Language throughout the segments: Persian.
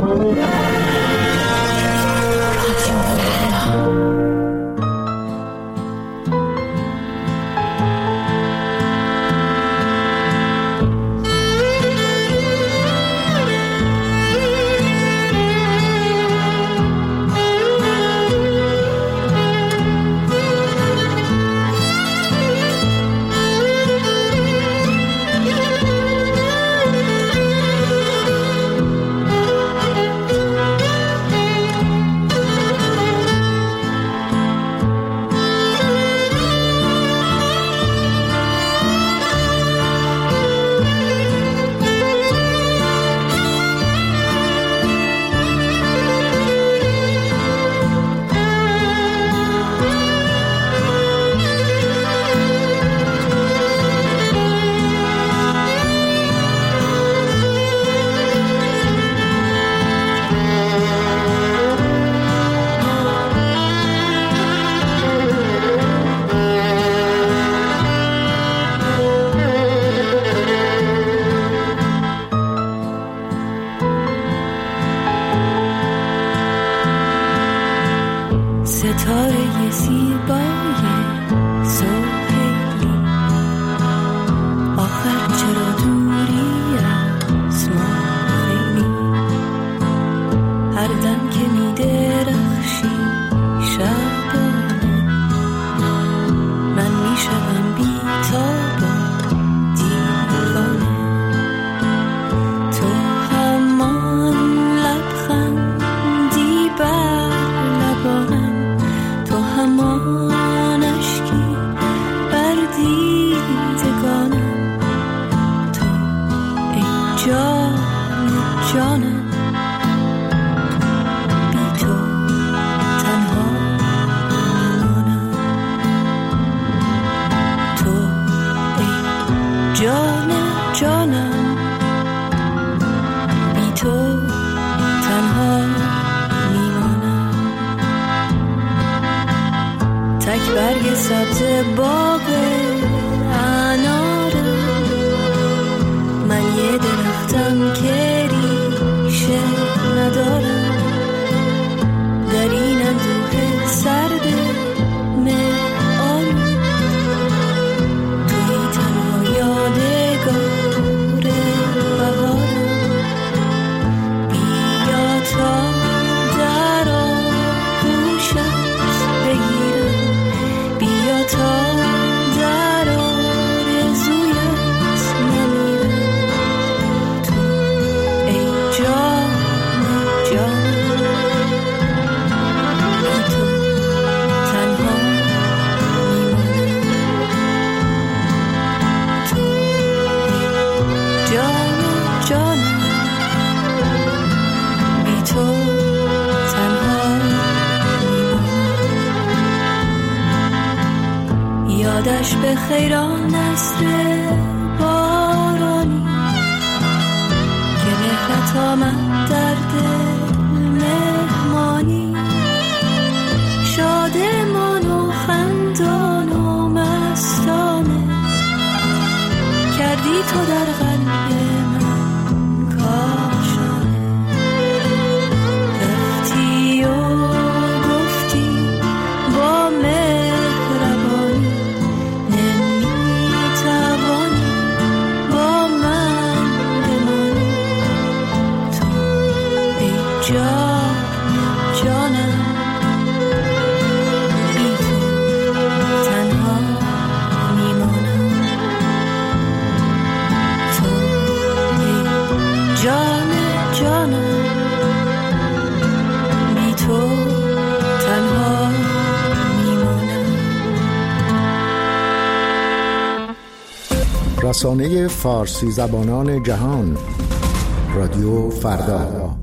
ستاره زیبای سهیلی، آخر چرا دوری از ما خیلی؟ هر دم که می درخشی شبانه، من می شدم بی تاب و دیوانه. تو همان لبخندی بر لبانم، تو همان اشکی بر دیدگانم، تو ای جان جانم، بی تو تنها میمانم. تو ای جان جانم، بی تو تنها میمانم. تک برگ سبز باغ انارم، من یه درختم که ریشه ندارم. در این اندوه سرد مه‌آلود، توی تنها یادگار بهارم. بیا تا در آغوشت بگیرم، بیا تا در آرزویت نمیرم. تو ای جان جان، بی تو تنها میمانم. تو ای جان جانم، بی تو تنها میمانم. یادش به خیران نسل بارانی، که مهرت آمد در دل مهمانی. شادمان و خندان و مستانه، کردی تو در قلب من کاشانه. رفتی و گفتی با مهربانی، نمیتوانی با من بمانی. تو ای جان جانم، بی تو تنها میمانم. تو ای جان جانم، بی تو تنها میمانم. رسانه فارسی زبانان جهان، رادیو فردا.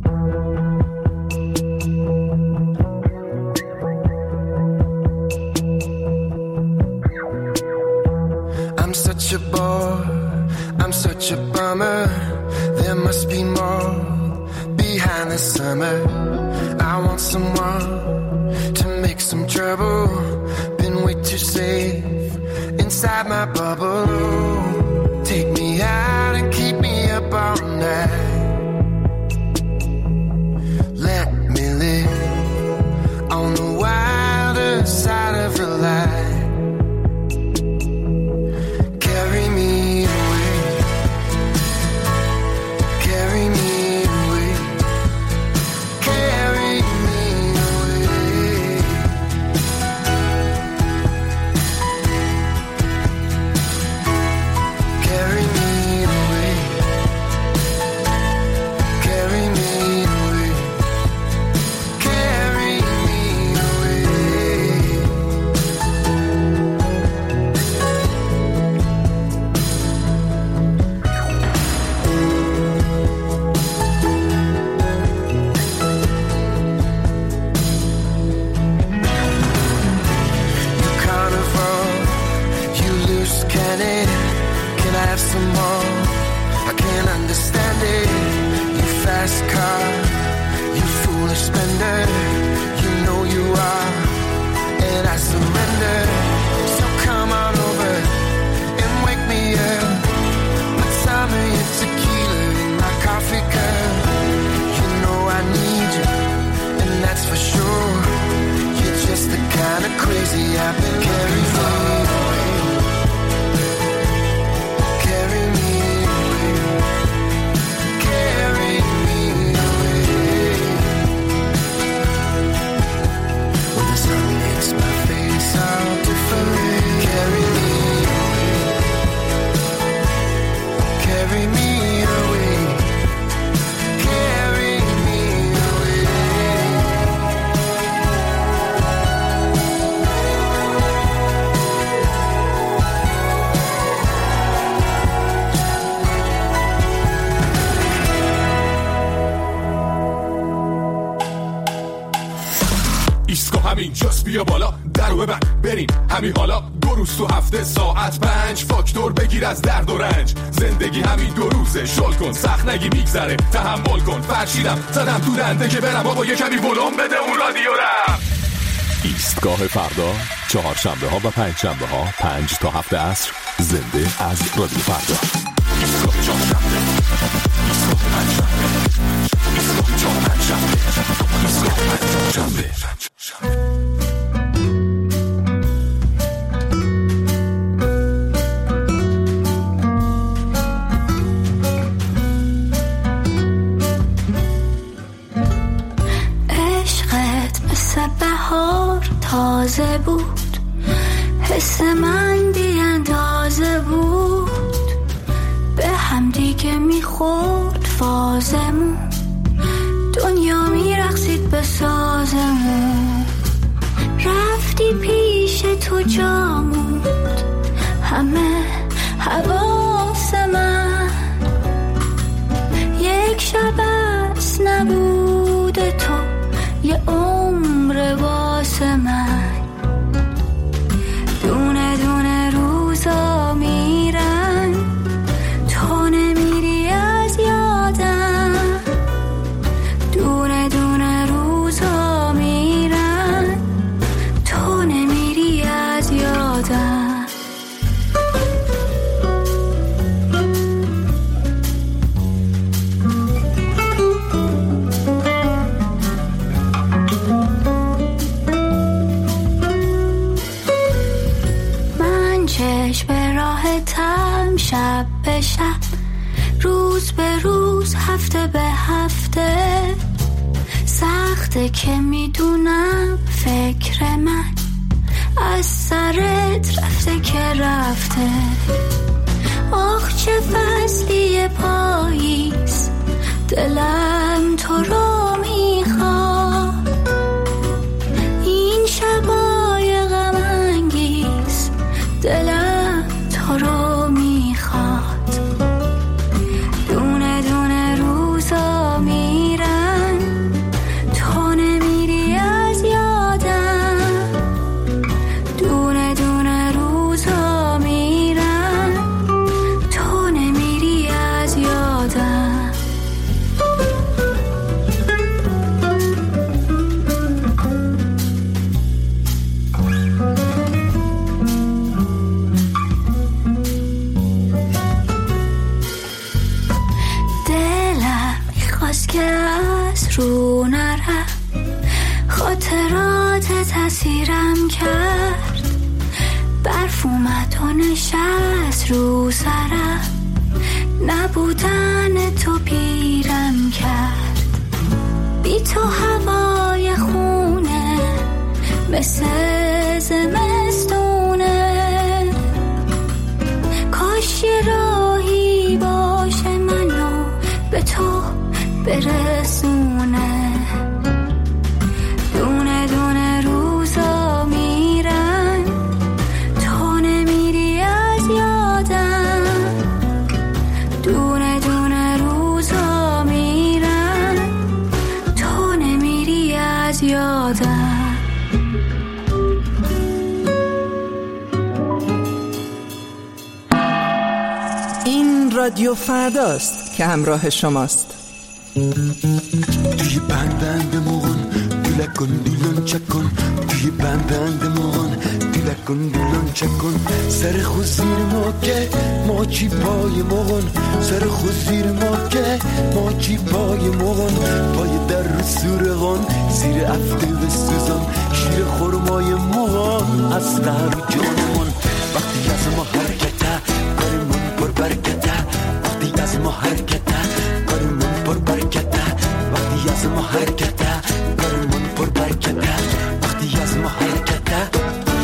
I'm such a bore, I'm such a bummer. There must be more behind the summer. I want someone to make some trouble. Been way too safe inside my bubble. Take me out and keep me up all night. tender, you know you are, and I surrender. So come on over and wake me up. Put some of your tequila in my coffee cup. You know I need you, and that's for sure. You're just the kind of crazy I've been carrying away. Carry me away. Carry me away. When the sun makes my face all different. Carry me away. Carry me away. Carry me away. ایستگاه همین جاست، بیا بالا درو ببند بریم همین حالا. 2 روز تو هفته ساعت 5 فاکتور بگیر از درد و رنج. زندگی همین 2 روزه، شل کن سخت نگی میگذره، تحمل کن. فرشیدم زدم تو دنده که برم بابا یه کمی ولوم بده اون رادیو رم. ایستگاه فردا، 4 شنبه ها و 5 شنبه ها 5 تا 7 عصر، زنده از رادیو فردا. ایستگاه 4 شنبه، ایستگاه 5 شنبه، ایستگاه 4 5 شنبه، ایستگاه 5 شنبه. بهار تازه بود، حس من بی اندازه بود، به هم دیگه میخورد فازمون، دنیا میرقصید به سازمون. رفتی پیش تو جا موند همه حواس من، یک شب از نبود تو یه عمر واسه من. دونه دونه روزا میرن، تو نمیری از یادم. دونه دونه روزا میرن، تو نمیری از یادم. راحتم شب به شب، روز به روز، هفته به هفته. سخته که میدونم فکر من از سرت رفته که رفته. آخ چه فصلی پاییز، دلم تو رو میخواد. این شبای غم انگیز، دلم تو رو میخواد. دونه دونه روزا میرن، تو نمیری از یادم. دونه دونه روزا میرن، تو نمیری از یادم. که از رو نرم، خاطرات تأثیرم کرد. برف اومد و نشست رو سرم، نبودن تو پیرم کرد. بی تو هوای خونه مثل زمستونه. کاش یه راهی باشه منو به تو برسونه. دونه دونه روزا میرن، تو نمیری از یادم. دونه دونه روزا میرن، تو نمیری از یادم. این رادیو فرداست که همراه شماست. توی بند بمون، دیلکن دیلون چکن توی بند مغان دیلکن دیلون چکن سر خود زیر ما که ما چی پای مغان سر خود زیر ما که ما چی پای مغان پای در رو سورغان زیر افته و سوزان شیر خورمای مغان از در جانمون وقتی از ما حرکته کارمون پر برکته وقتی از ما حرکته کارمون پر برکته وقتی از ما حرکته کارمون پر برکته وقتی از ما حرکته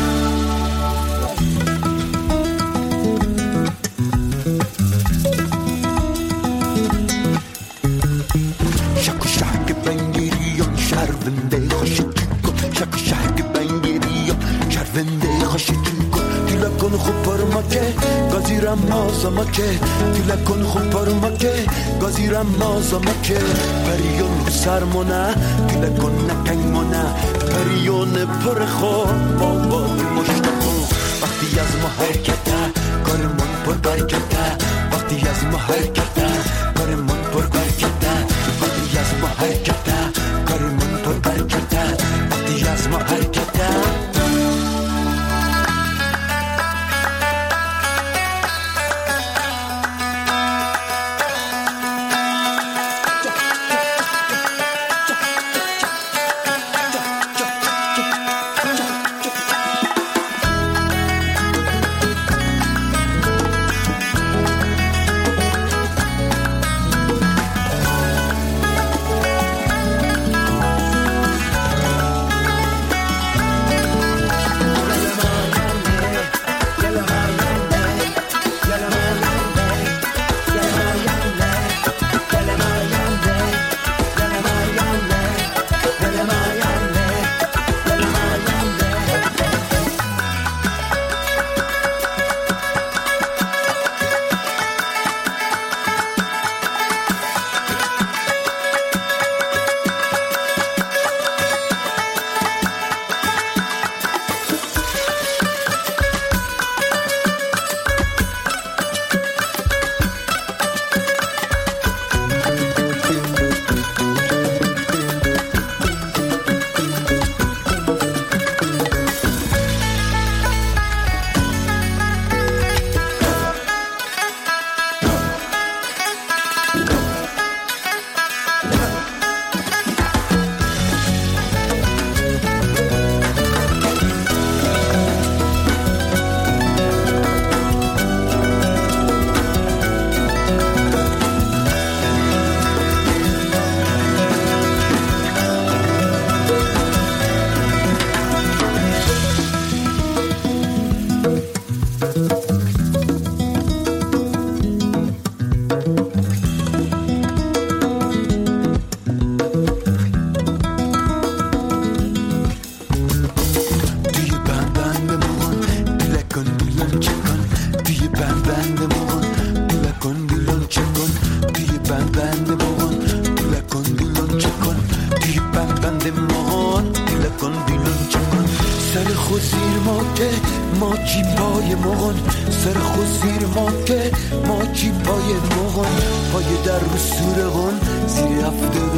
شک و شک بنگیریان شرونده خوشی کن شک و شک بنگیریان شرونده خوشی کن دیلکن خوب پرمکه گازیرم مازمکه دیلکن خوب پرمکه گازیرم مازمکه پریون رو سرمونه دیلکن نکنگ مونه پریون پر خواب بابا مشتاقو وقتی از ما حرکته کارمون پر برکته وقتی از ما حرکته کارمون پر برکته وقتی از ما حرکته کارمون پر برکته وقتی از ما حرکته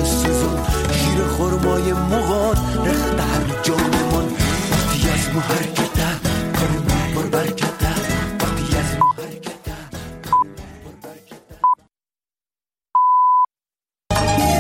خورمای مغان رخت هر جانمان وقتی از ما